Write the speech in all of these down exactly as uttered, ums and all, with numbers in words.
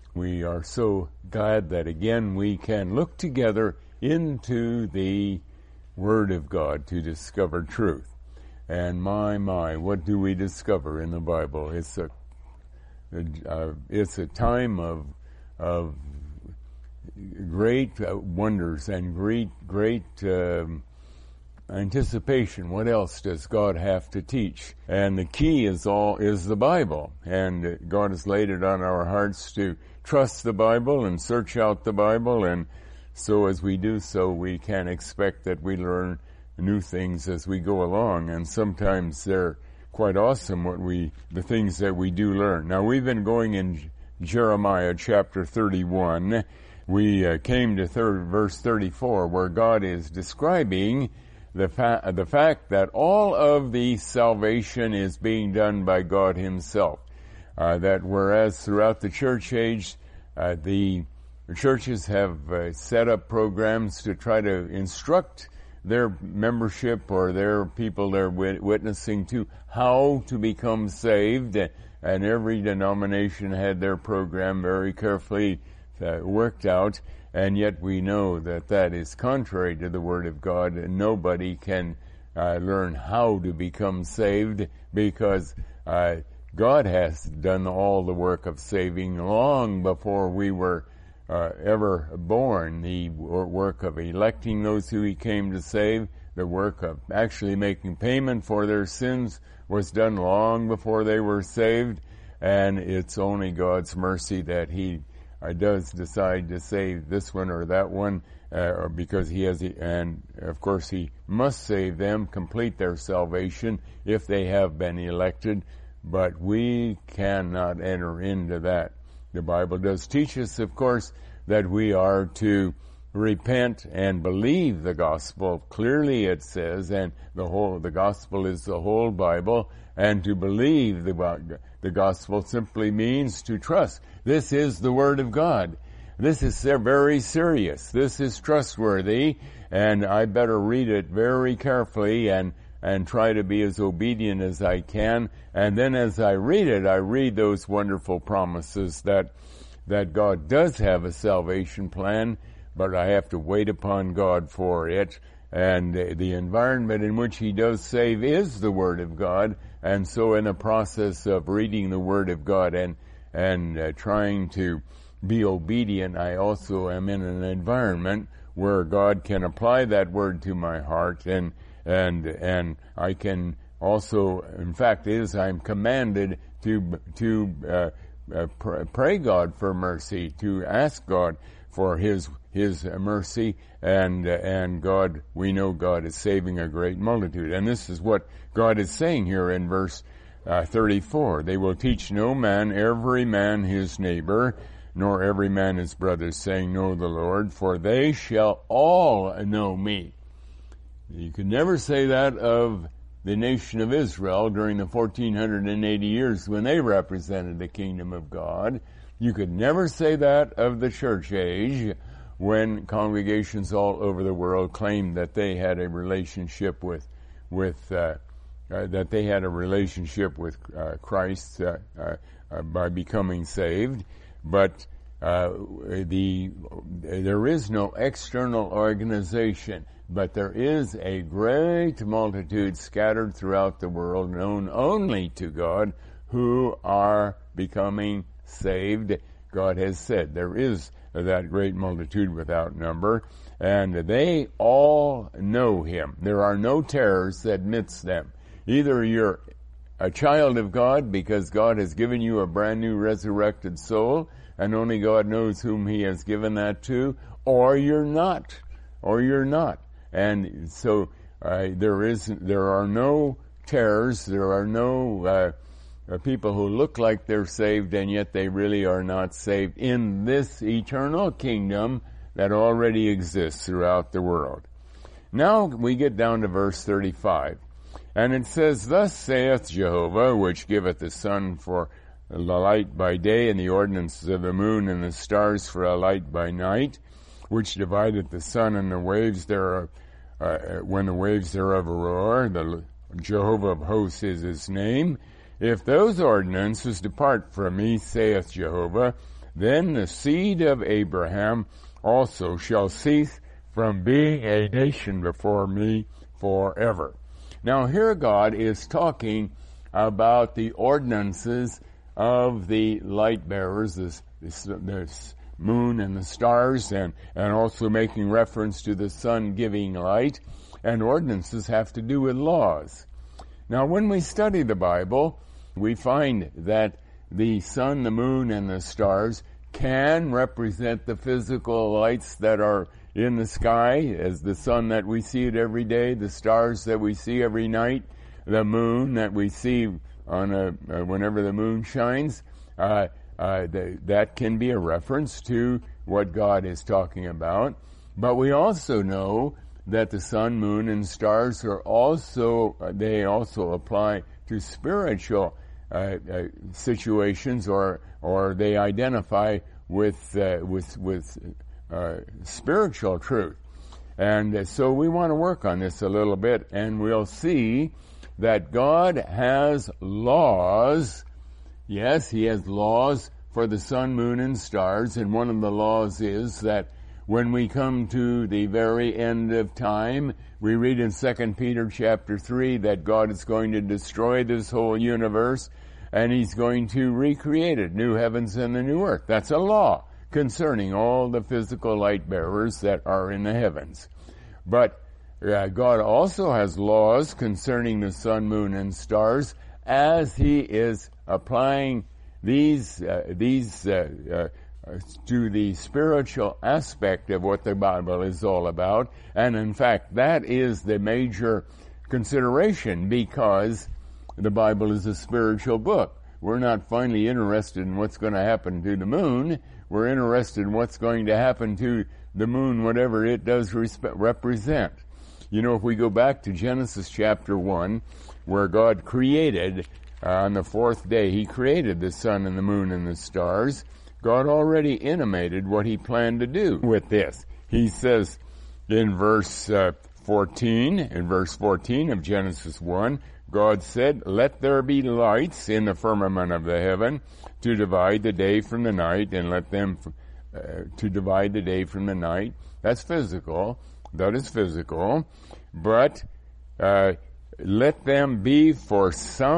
we are so glad that again we can look together into the Word of God to discover truth. And my, my, what do we discover in the Bible? It's a, uh, it's a time of, of great uh, wonders and great, great um, anticipation. What else does God have to teach? And the key is all is the Bible. And God has laid it on our hearts to trust the Bible and search out the Bible. And so as we do so, we can expect that we learn new things as we go along. And sometimes they're quite awesome, what we the things that we do learn. Now, we've been going in Jeremiah chapter thirty-one. We uh, came to third, verse thirty-four, where God is describing the, fa- the fact that all of the salvation is being done by God Himself. Uh, that whereas throughout the church age, uh, the churches have uh, set up programs to try to instruct their membership or their people they're wit- witnessing to how to become saved, and every denomination had their program very carefully uh, worked out, and yet we know that that is contrary to the Word of God, and nobody can uh, learn how to become saved because uh, God has done all the work of saving long before we were Uh, ever born. The work of electing those who He came to save, the work of actually making payment for their sins was done long before they were saved, and it's only God's mercy that He uh, does decide to save this one or that one, uh, because He has, and of course He must save them, complete their salvation if they have been elected, but we cannot enter into that. The Bible does teach us, of course, that we are to repent and believe the gospel. Clearly it says, and the whole, the gospel is the whole Bible, and to believe the, the gospel simply means to trust. This is the Word of God. This is very serious. This is trustworthy, and I better read it very carefully and and try to be as obedient as I can. And then as I read it, I read those wonderful promises that that God does have a salvation plan, but I have to wait upon God for it. And the environment in which He does save is the Word of God. And so in the process of reading the Word of God and, and uh, trying to be obedient, I also am in an environment where God can apply that Word to my heart, and And and I can also, in fact, is I'm commanded to to uh, uh, pr- pray God for mercy, to ask God for His His mercy, and uh, and God, we know God is saving a great multitude, and this is what God is saying here in verse uh, thirty-four. They will teach no man, every man his neighbor, nor every man his brother, saying, Know the Lord, for they shall all know me. You could never say that of the nation of Israel during the fourteen eighty years when they represented the kingdom of God. You could never say that of the church age when congregations all over the world claimed that they had a relationship with, with uh, uh, that they had a relationship with uh, Christ uh, uh, uh, by becoming saved. But uh, the there is no external organization. But there is a great multitude scattered throughout the world, known only to God, who are becoming saved. God has said there is that great multitude without number, and they all know Him. There are no terrors that midst them. Either you're a child of God because God has given you a brand new resurrected soul, and only God knows whom He has given that to, or you're not, or you're not. And so uh, there is, there are no terrors, there are no uh, uh, people who look like they're saved and yet they really are not saved in this eternal kingdom that already exists throughout the world. Now we get down to verse thirty-five, and it says, Thus saith Jehovah, which giveth the sun for the light by day, and the ordinances of the moon and the stars for a light by night, which divideth the sun and the waves thereof, uh, when the waves thereof roar. The Jehovah of hosts is His name. If those ordinances depart from me, saith Jehovah, then the seed of Abraham also shall cease from being a nation before me forever. Now here God is talking about the ordinances of the light bearers, the, the, the moon and the stars, and, and also making reference to the sun giving light. And ordinances have to do with laws. Now when we study the Bible, we find that the sun, the moon, and the stars can represent the physical lights that are in the sky, as the sun that we see it every day, the stars that we see every night, the moon that we see on a, uh, whenever the moon shines. Uh, uh, the, that can be a reference to what God is talking about. But we also know that the sun, moon, and stars are also, uh, they also apply to spiritual uh, uh, situations, or or they identify with uh, with with uh, spiritual truth. And uh, so we want to work on this a little bit, and we'll see that God has laws. Yes, He has laws for the sun, moon, and stars, and one of the laws is that when we come to the very end of time, we read in Second Peter chapter three that God is going to destroy this whole universe, and He's going to recreate it, new heavens and the new earth. That's a law concerning all the physical light bearers that are in the heavens. But uh, God also has laws concerning the sun, moon, and stars, as He is applying these uh, these uh, uh, to the spiritual aspect of what the Bible is all about. And in fact, that is the major consideration, because the Bible is a spiritual book. We're not finally interested in what's going to happen to the moon. We're interested in what's going to happen to the moon, whatever it does respe- represent. You know, if we go back to Genesis chapter one, where God created, uh, on the fourth day, He created the sun and the moon and the stars. God already intimated what He planned to do with this. He says in verse uh, fourteen, in verse fourteen of Genesis one, God said, "Let there be lights in the firmament of the heaven to divide the day from the night, and let them uh, to divide the day from the night." That's physical. That is physical. But uh, let them be for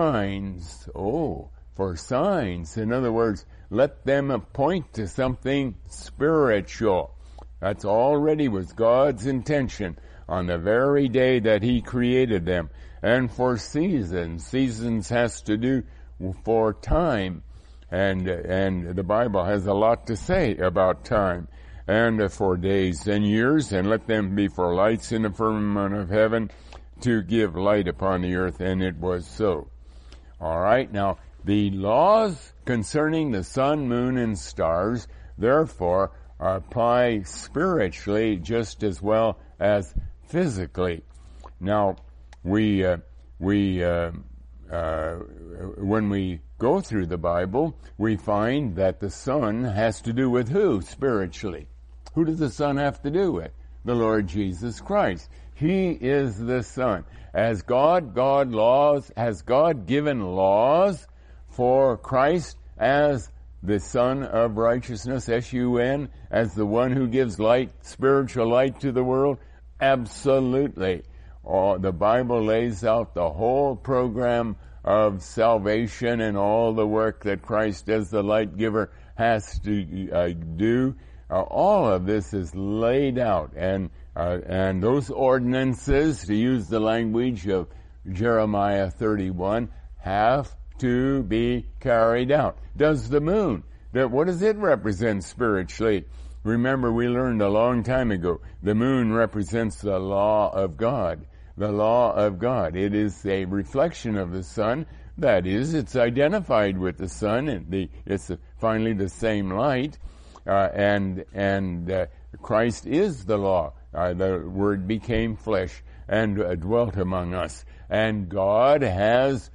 signs. Oh, for signs. In other words, let them point to something spiritual. That's already was God's intention on the very day that He created them. And for seasons, seasons has to do for time, and and the Bible has a lot to say about time, and for days and years, and let them be for lights in the firmament of heaven to give light upon the earth, and it was so. All right, now the laws concerning the sun, moon, and stars, therefore, apply spiritually just as well as physically. Now, we uh, we uh, uh, when we go through the Bible, we find that the sun has to do with who spiritually? Who does the sun have to do with? The Lord Jesus Christ. He is the Son. As God, God laws, has God given laws for Christ as the Son of Righteousness, S U N, as the one who gives light, spiritual light to the world? Absolutely. Oh, the Bible lays out the whole program of salvation and all the work that Christ as the light giver has to uh, do. Uh, all of this is laid out, and uh, and those ordinances, to use the language of Jeremiah thirty-one, have to be carried out. Does the moon, that what does it represent spiritually? Remember, we learned a long time ago, the moon represents the law of God. The law of God. It is a reflection of the sun. That is, it's identified with the sun, and the, it's a, finally the same light. Uh, and and uh, Christ is the law. Uh, the Word became flesh and uh, dwelt among us. And God has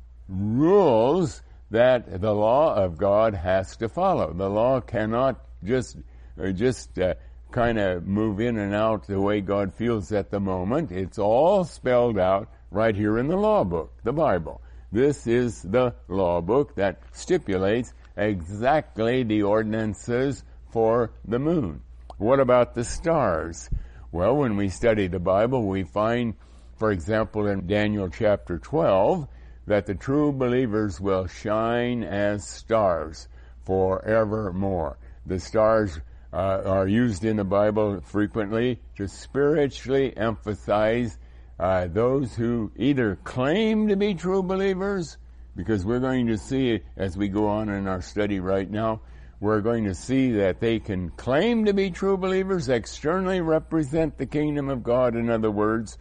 rules that the law of God has to follow. The law cannot just uh, just uh, kind of move in and out the way God feels at the moment. It's all spelled out right here in the law book, the Bible. This is the law book that stipulates exactly the ordinances for the moon. What about the stars? Well, when we study the Bible, we find, for example, in Daniel chapter twelve, that the true believers will shine as stars forevermore. The stars uh, are used in the Bible frequently to spiritually emphasize uh, those who either claim to be true believers, because we're going to see as we go on in our study right now, we're going to see that they can claim to be true believers, externally represent the kingdom of God, in other words,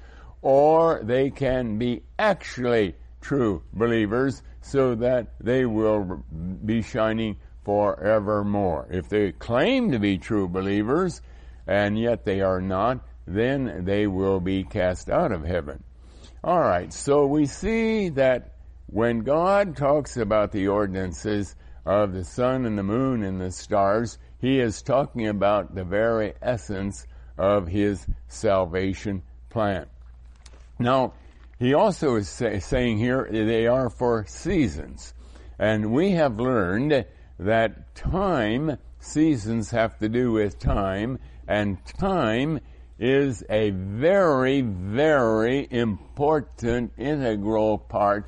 or they can be actually true believers so that they will be shining forevermore. If they claim to be true believers and yet they are not, then they will be cast out of heaven. All right, so we see that when God talks about the ordinances of the sun and the moon and the stars, he is talking about the very essence of his salvation plan. Now, he also is say, saying here they are for seasons. And we have learned that time, seasons have to do with time, and time is a very, very important, integral part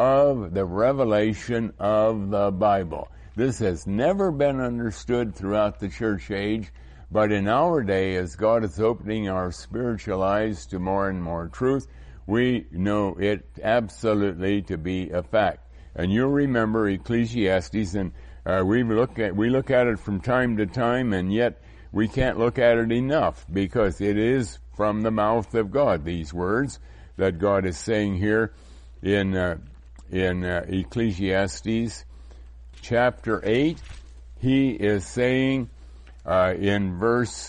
of the revelation of the Bible. This has never been understood throughout the church age, but in our day, as God is opening our spiritual eyes to more and more truth, we know it absolutely to be a fact. And you'll remember Ecclesiastes, and uh, we look at we look at it from time to time, and yet we can't look at it enough, because it is from the mouth of God, these words that God is saying here in uh, in uh, Ecclesiastes chapter eight. He is saying uh, in verse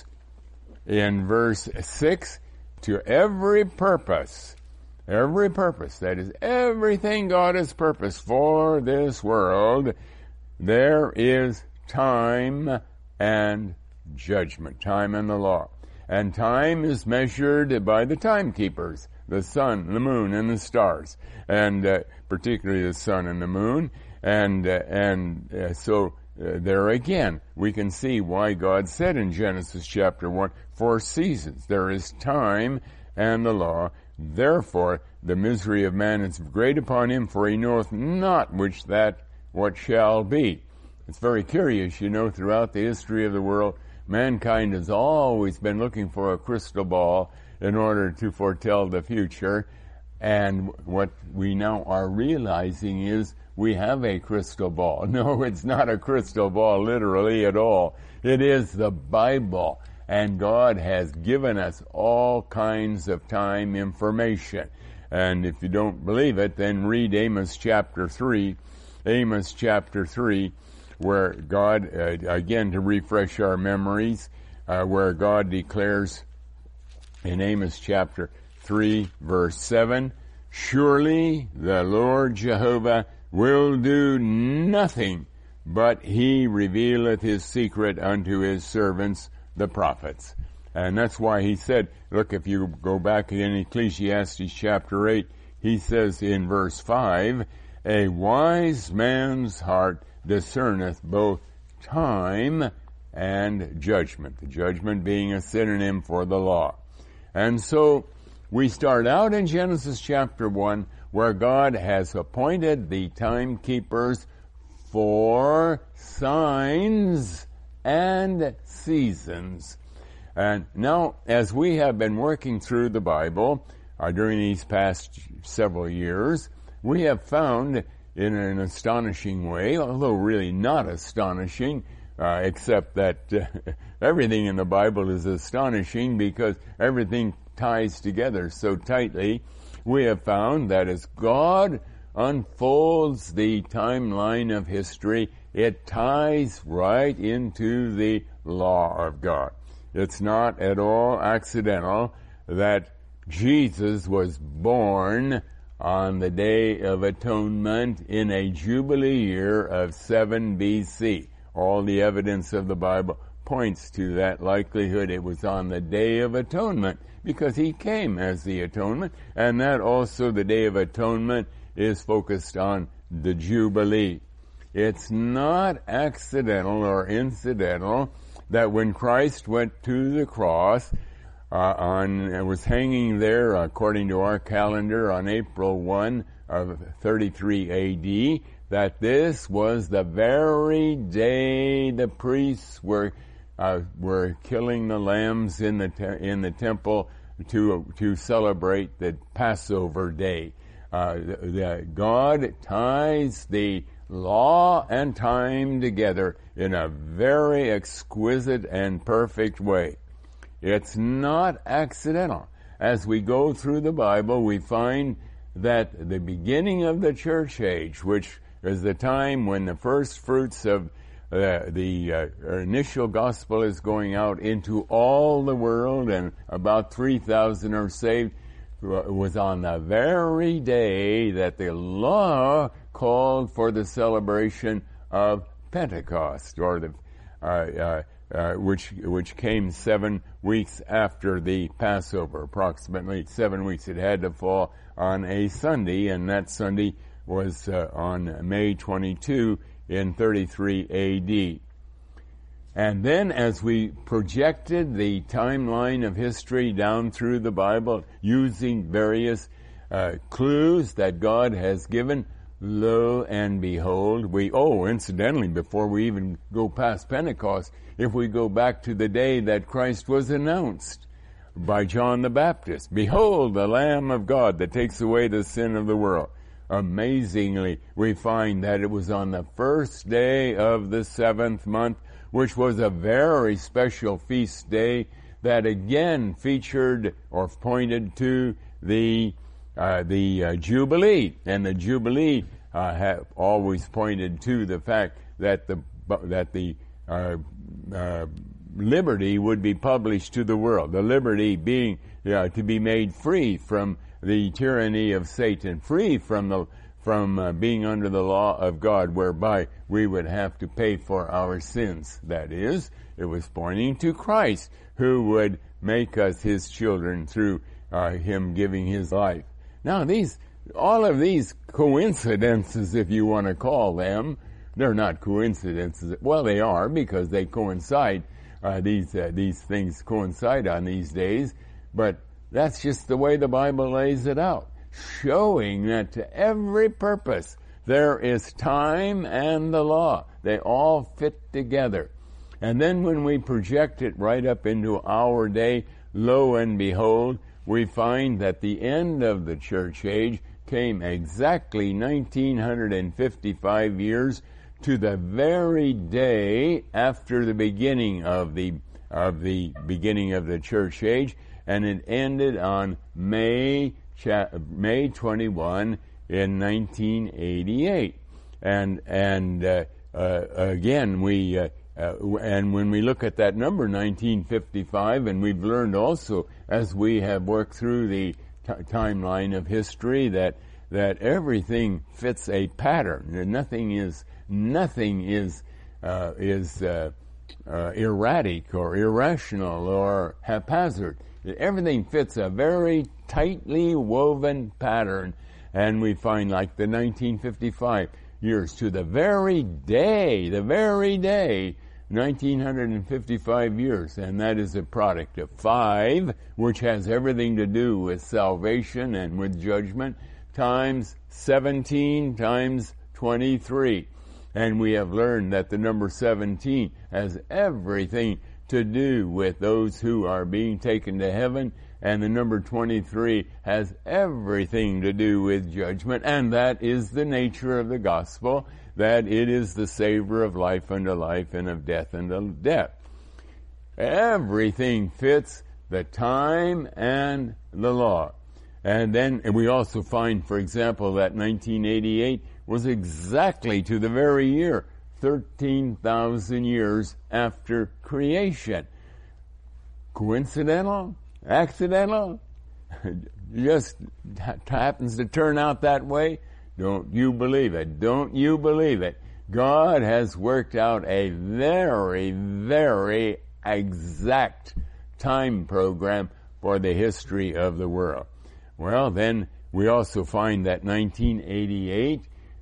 in verse six, to every purpose, every purpose, that is everything God has purposed for this world, there is time and judgment, time and the law. And time is measured by the timekeepers, the sun, the moon, and the stars, and uh, particularly the sun and the moon. And uh, and uh, so uh, there again, we can see why God said in Genesis chapter one, for seasons there is time and the law. Therefore the misery of man is great upon him, for he knoweth not which that what shall be. It's very curious, you know, throughout the history of the world, mankind has always been looking for a crystal ball in order to foretell the future. And what we now are realizing is we have a crystal ball. No, it's not a crystal ball literally at all. It is the Bible. And God has given us all kinds of time information. And if you don't believe it, then read Amos chapter three. Amos chapter three, where God, uh, again to refresh our memories, uh, where God declares in Amos chapter three, verse seven, surely the Lord Jehovah will do nothing, but he revealeth his secret unto his servants, the prophets. And that's why he said, look, if you go back in Ecclesiastes chapter eight, he says in verse five, a wise man's heart discerneth both time and judgment, the judgment being a synonym for the law. And so we start out in Genesis chapter one, where God has appointed the timekeepers for signs and seasons. And now, as we have been working through the Bible uh, during these past several years, we have found in an astonishing way, although really not astonishing, uh, except that uh, everything in the Bible is astonishing because everything ties together so tightly. We have found that as God unfolds the timeline of history, it ties right into the law of God. It's not at all accidental that Jesus was born on the Day of Atonement in a Jubilee year of seven B C. All the evidence of the Bible points to that likelihood. It was on the Day of Atonement because he came as the atonement, and that also the Day of Atonement is focused on the Jubilee. It's not accidental or incidental that when Christ went to the cross, uh, on uh, was hanging there, according to our calendar, on April first of thirty-three A D, that this was the very day the priests were uh, were killing the lambs in the te- in the temple to to celebrate the Passover day. Uh, the, the God ties the law and time together in a very exquisite and perfect way. It's not accidental. As we go through the Bible, we find that the beginning of the church age, which is the time when the first fruits of uh, the uh, initial gospel is going out into all the world, and about three thousand are saved, was on the very day that the law called for the celebration of Pentecost, or the uh, uh, uh, which which came seven weeks after the Passover, approximately seven weeks. It had to fall on a Sunday, and that Sunday was uh, on May twenty-second in thirty-three A D. And then as we projected the timeline of history down through the Bible, using various uh, clues that God has given, lo and behold, we, oh, incidentally, before we even go past Pentecost, if we go back to the day that Christ was announced by John the Baptist, behold, the Lamb of God that takes away the sin of the world. Amazingly, we find that it was on the first day of the seventh month, which was a very special feast day that again featured or pointed to the uh, the uh, Jubilee, and the Jubilee uh, have always pointed to the fact that the that the uh, uh, liberty would be published to the world. The liberty being uh, to be made free from the tyranny of Satan, free from the from uh, being under the law of God, whereby we would have to pay for our sins. That is, it was pointing to Christ, who would make us his children through uh, him giving his life. Now, these, all of these coincidences, if you want to call them, they're not coincidences. Well, they are, because they coincide. Uh, these uh, these things coincide on these days, but that's just the way the Bible lays it out, showing that to every purpose there is time and the law. They all fit together. And then when we project it right up into our day, lo and behold, we find that the end of the church age came exactly nineteen fifty-five years to the very day after the beginning of the of the beginning of the church age, and it ended on May May twenty-first in nineteen eighty-eight. And and uh, uh, again, we uh, uh, and when we look at that number, nineteen fifty-five, and we've learned also as we have worked through the t- timeline of history that that everything fits a pattern. Nothing is nothing is uh, is uh, uh, erratic or irrational or haphazard. Everything fits a very tightly woven pattern, and we find, like the nineteen fifty-five years, to the very day, the very day, nineteen fifty-five years, and that is a product of five, which has everything to do with salvation and with judgment, times seventeen times twenty-three. And we have learned that the number seventeen has everything to do with those who are being taken to heaven, and the number twenty-three has everything to do with judgment, and that is the nature of the gospel, that it is the savor of life unto life and of death unto death. Everything fits the time and the law. And then and we also find, for example, that nineteen eighty-eight was exactly to the very year thirteen thousand years after creation. Coincidental? Accidental? Just happens to turn out that way? Don't you believe it? Don't you believe it? God has worked out a very, very exact time program for the history of the world. Well, then we also find that nineteen eighty-eight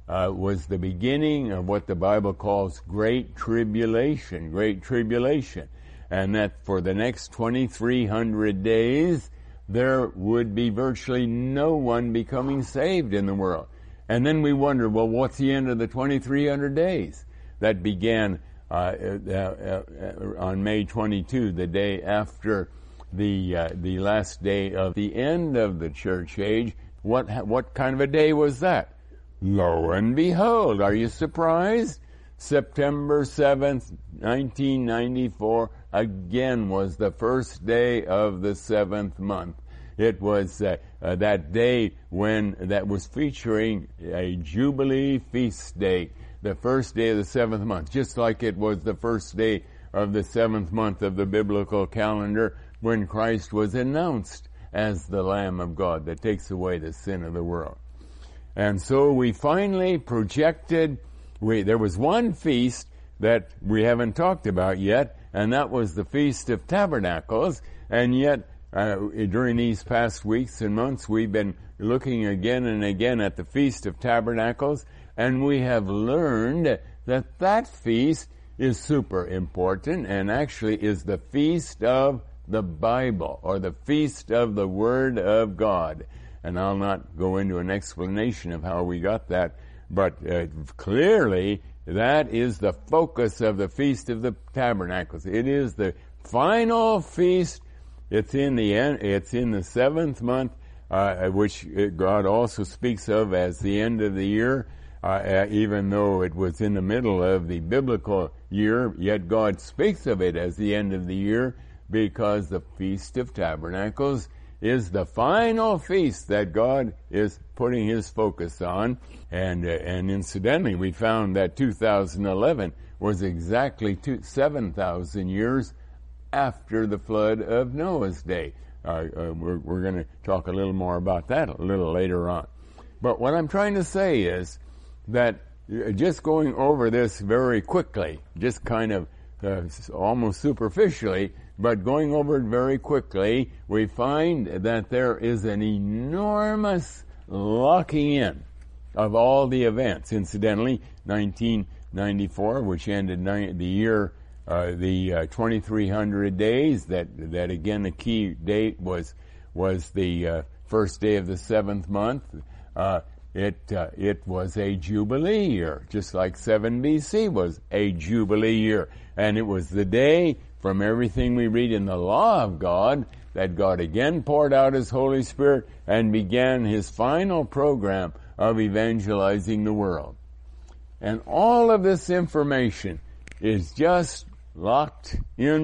uh, was the beginning of what the Bible calls Great Tribulation, Great Tribulation. And that for the next twenty-three hundred days, there would be virtually no one becoming saved in the world. And then we wonder, well, what's the end of the twenty-three hundred days? That began uh, uh, uh, on May twenty-second, the day after the uh, the last day of the end of the church age. What what kind of a day was that? Lo and behold, are you surprised? September seventh, nineteen ninety-four, again was the first day of the seventh month. It was uh, uh, that day when that was featuring a Jubilee feast day, the first day of the seventh month, just like it was the first day of the seventh month of the biblical calendar when Christ was announced as the Lamb of God that takes away the sin of the world. And so we finally projected, we, there was one feast that we haven't talked about yet, and that was the Feast of Tabernacles, and yet uh, during these past weeks and months we've been looking again and again at the Feast of Tabernacles, and we have learned that that feast is super important and actually is the feast of the Bible, or the feast of the Word of God. And I'll not go into an explanation of how we got that, but uh, clearly that is the focus of the Feast of the Tabernacles. It is the final feast. It's in the end, it's in the seventh month, uh, which God also speaks of as the end of the year. Uh, even though it was in the middle of the biblical year, yet God speaks of it as the end of the year, because the Feast of Tabernacles is the final feast that God is putting His focus on. And uh, and incidentally, we found that two thousand eleven was exactly two, seven thousand years after the flood of Noah's day. Uh, uh, we're we're going to talk a little more about that a little later on. But what I'm trying to say is that just going over this very quickly, just kind of uh, almost superficially, but going over it very quickly, we find that there is an enormous locking in of all the events. Incidentally, nineteen ninety-four, which ended ni- the year, uh, the uh, twenty-three hundred days, that, that again the key date was, was the uh, first day of the seventh month. Uh, It uh, it was a Jubilee year, just like seven B C was a Jubilee year. And it was the day, from everything we read in the law of God, that God again poured out His Holy Spirit and began His final program of evangelizing the world. And all of this information is just locked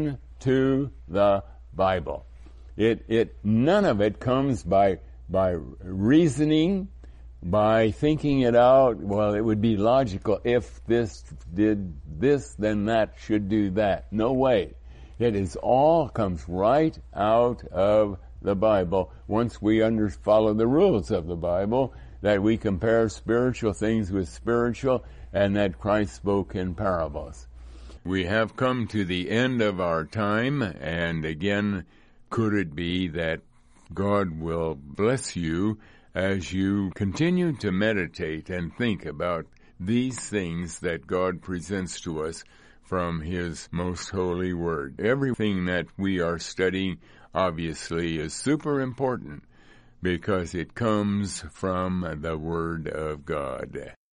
into the Bible. It it none of it comes by by reasoning, by thinking it out. Well, it would be logical. If this did this, then that should do that. No way. It is all comes right out of the Bible. Once we under, follow the rules of the Bible, that we compare spiritual things with spiritual, and that Christ spoke in parables. We have come to the end of our time, and again, could it be that God will bless you as you continue to meditate and think about these things that God presents to us from His most holy Word. Everything that we are studying obviously is super important because it comes from the Word of God.